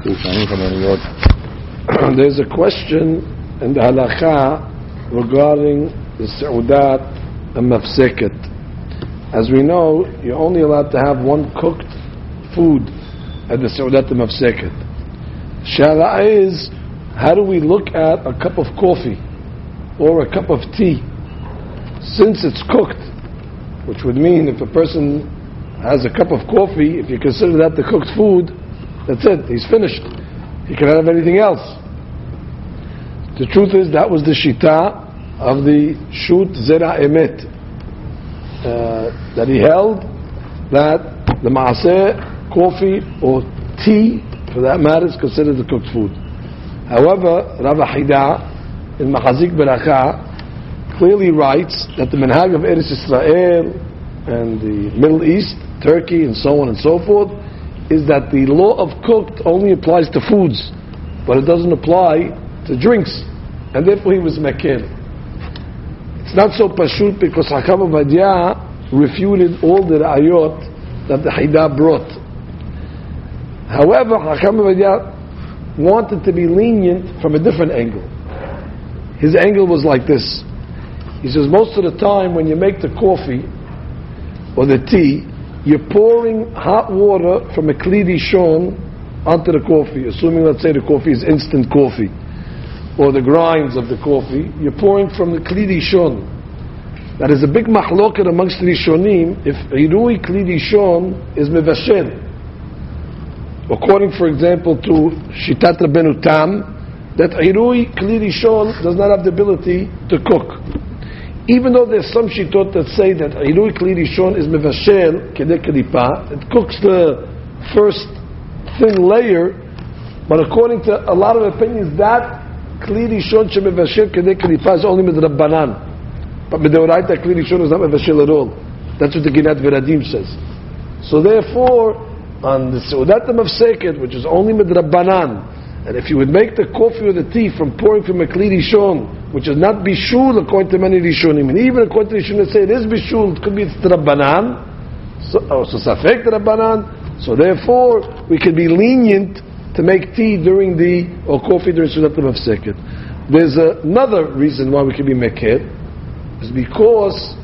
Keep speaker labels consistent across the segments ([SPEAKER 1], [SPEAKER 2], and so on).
[SPEAKER 1] There's a question in the halakha regarding the Seudat and Mafseket. As we know, you're only allowed to have one cooked food at the Seudat and Mafseket. Shara is, how do we look at a cup of coffee or a cup of tea? Since it's cooked, which would mean if a person has a cup of coffee, if you consider that the cooked food, that's it, he's finished. He cannot have anything else. The truth is that was the shita of the Shut Zera Emet, that he held that the maaseh, coffee or tea, for that matter, is considered the cooked food. However, Rav Ahida in Machazik Beracha clearly writes that the minhag of Eretz Israel and the Middle East, Turkey and so on and so forth, is that the law of cooked only applies to foods, but it doesn't apply to drinks, and therefore he was mekil. It's not so pashut because Hakam Ovadia refuted all the ra'ayot that the Hida brought. However, Hakam Ovadia wanted to be lenient from a different angle. His angle was like this. He says most of the time when you make the coffee or the tea, you're pouring hot water from a kli rishon onto the coffee, assuming, let's say, the coffee is instant coffee, or the grinds of the coffee, you're pouring from the kli rishon. That is a big mahloket amongst the rishonim, if irui kli rishon is mevashel. According, for example, to Shitat Rabbeinu Tam, that irui kli rishon does not have the ability to cook. Even though there's some shitot that say that Irui Kli Rishon is mevashel kedei klipa, it cooks the first thin layer, but according to a lot of opinions, that Kli Rishon shemevashel kedei klipa is only midrabbanan. But midoraita Kli Rishon is not mevashel at all. That's what the Ginat Veradim says. So therefore, on the Seudat Mafseket, which is only midrabbanan, and if you would make the coffee or the tea from pouring from a Kli Rishon, which is not bishul according to many Rishonim, and even according to Rishonim that say it is bishul, it could be it's Rabbanan, so safek Rabbanan, so therefore we can be lenient to make tea during or coffee during Seudat Mafseket. There's another reason why we can be mekir, is because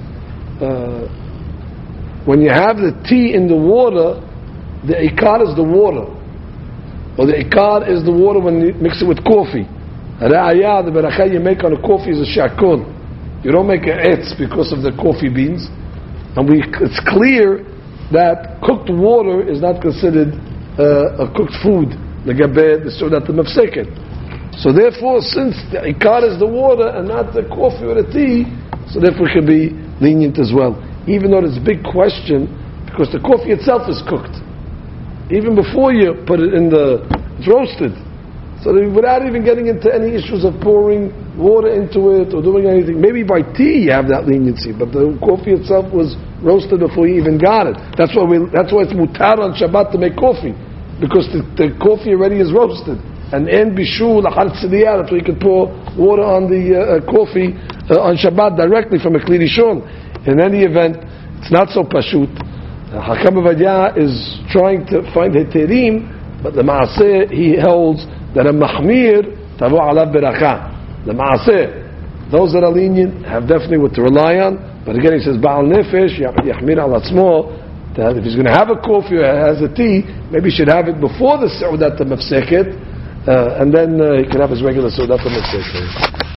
[SPEAKER 1] when you have the tea in the water, the ikar is the water. Or the ikar is the water when you mix it with coffee. Ra'ayah, the beracha you make on a coffee is a shakol. You don't make an etz because of the coffee beans. And it's clear that cooked water is not considered a cooked food. The Seudat Mafseket. So therefore, since the ikar is the water and not the coffee or the tea, so therefore it can be lenient as well. Even though there's a big question, because the coffee itself is cooked. Even before you put it in it's roasted. So without even getting into any issues of pouring water into it or doing anything, maybe by tea you have that leniency, but the coffee itself was roasted before you even got it. That's why it's mutar on Shabbat to make coffee, because the coffee already is roasted. And en bishul achar tzediyah, that's why you can pour water on the coffee on Shabbat directly from a kli rishon. In any event, it's not so pashut. Hakam Ovadia is trying to find heterim, but the maaseh he holds that a mahmir tavo alav beracha. The maaseh, those that are lenient have definitely what to rely on. But again, he says ba'al nefesh yachmir al atzmo, that if he's going to have a coffee or has a tea, maybe he should have it before the Seudat Mafseket, and then he can have his regular Seudat Mafseket.